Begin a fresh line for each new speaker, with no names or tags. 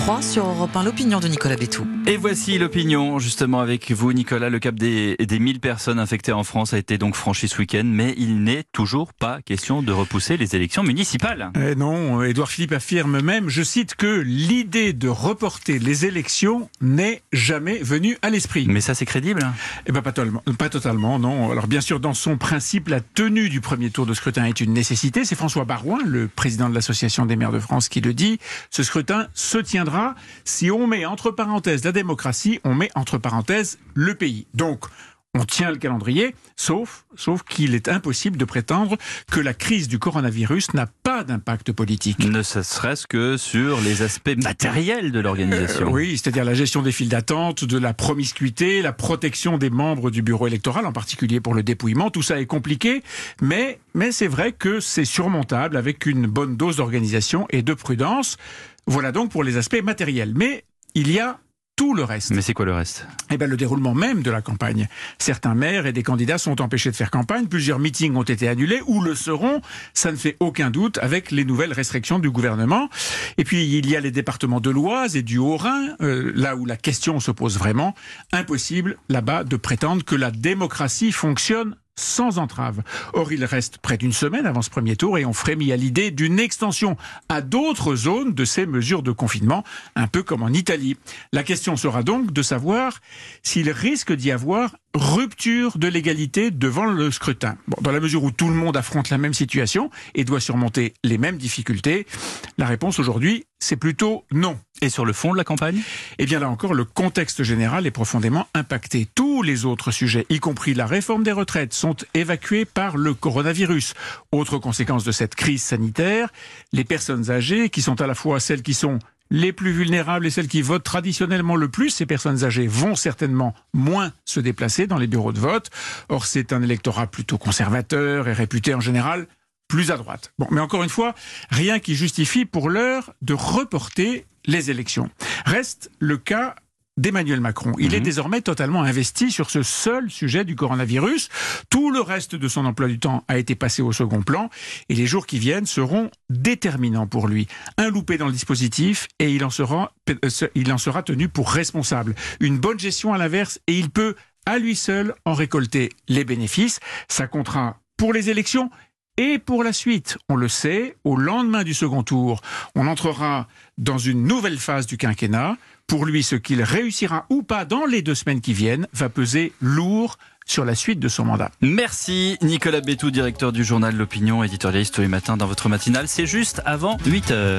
froid sur Europe 1, l'opinion de Nicolas Bétou.
Et voici l'opinion, justement, avec vous, Nicolas. Le cap des 1000 personnes infectées en France a été donc franchi ce week-end, mais il n'est toujours pas question de repousser les élections municipales.
Non, Édouard Philippe affirme même, je cite, que l'idée de reporter les élections n'est jamais venue à l'esprit.
Mais ça, c'est crédible ?
Eh ben, pas totalement, non. Alors bien sûr, dans son principe, la tenue du premier tour de scrutin est une nécessité. C'est François Baroin, le président de l'Association des maires de France, qui le dit. Ce scrutin se tiendra si on met entre parenthèses la démocratie, on met entre parenthèses le pays. Donc, on tient le calendrier, sauf qu'il est impossible de prétendre que la crise du coronavirus n'a pas d'impact politique.
Ne serait-ce que sur les aspects matériels de l'organisation.
Oui, c'est-à-dire la gestion des files d'attente, de la promiscuité, la protection des membres du bureau électoral, en particulier pour le dépouillement. Tout ça est compliqué, mais c'est vrai que c'est surmontable avec une bonne dose d'organisation et de prudence. Voilà donc pour les aspects matériels. Mais il y a tout le reste.
Mais c'est quoi le reste ?
Eh bien, le déroulement même de la campagne. Certains maires et des candidats sont empêchés de faire campagne. Plusieurs meetings ont été annulés ou le seront. Ça ne fait aucun doute avec les nouvelles restrictions du gouvernement. Et puis, il y a les départements de l'Oise et du Haut-Rhin, là où la question se pose vraiment. Impossible, là-bas, de prétendre que la démocratie fonctionne sans entrave. Or, il reste près d'une semaine avant ce premier tour et on frémit à l'idée d'une extension à d'autres zones de ces mesures de confinement, un peu comme en Italie. La question sera donc de savoir s'il risque d'y avoir rupture de l'égalité devant le scrutin. Bon, dans la mesure où tout le monde affronte la même situation et doit surmonter les mêmes difficultés, la réponse aujourd'hui, c'est plutôt non.
Et sur le fond de la campagne ?
Eh bien là encore, le contexte général est profondément impacté. Tous les autres sujets, y compris la réforme des retraites, sont évacués par le coronavirus. Autre conséquence de cette crise sanitaire, les personnes âgées, qui sont à la fois celles qui sont les plus vulnérables et celles qui votent traditionnellement le plus, ces personnes âgées vont certainement moins se déplacer dans les bureaux de vote. Or, c'est un électorat plutôt conservateur et réputé en général plus à droite. Bon, mais encore une fois, rien qui justifie pour l'heure de reporter les élections. Reste le cas d'Emmanuel Macron. Il est désormais totalement investi sur ce seul sujet du coronavirus. Tout le reste de son emploi du temps a été passé au second plan et les jours qui viennent seront déterminants pour lui. Un loupé dans le dispositif et il en sera tenu pour responsable. Une bonne gestion à l'inverse et il peut à lui seul en récolter les bénéfices. Ça comptera pour les élections et pour la suite. On le sait, au lendemain du second tour, on entrera dans une nouvelle phase du quinquennat. Pour lui, ce qu'il réussira ou pas dans les 2 semaines qui viennent va peser lourd sur la suite de son mandat.
Merci Nicolas Bétou, directeur du journal L'Opinion, éditorialiste tous les matins dans votre matinale. C'est juste avant 8h.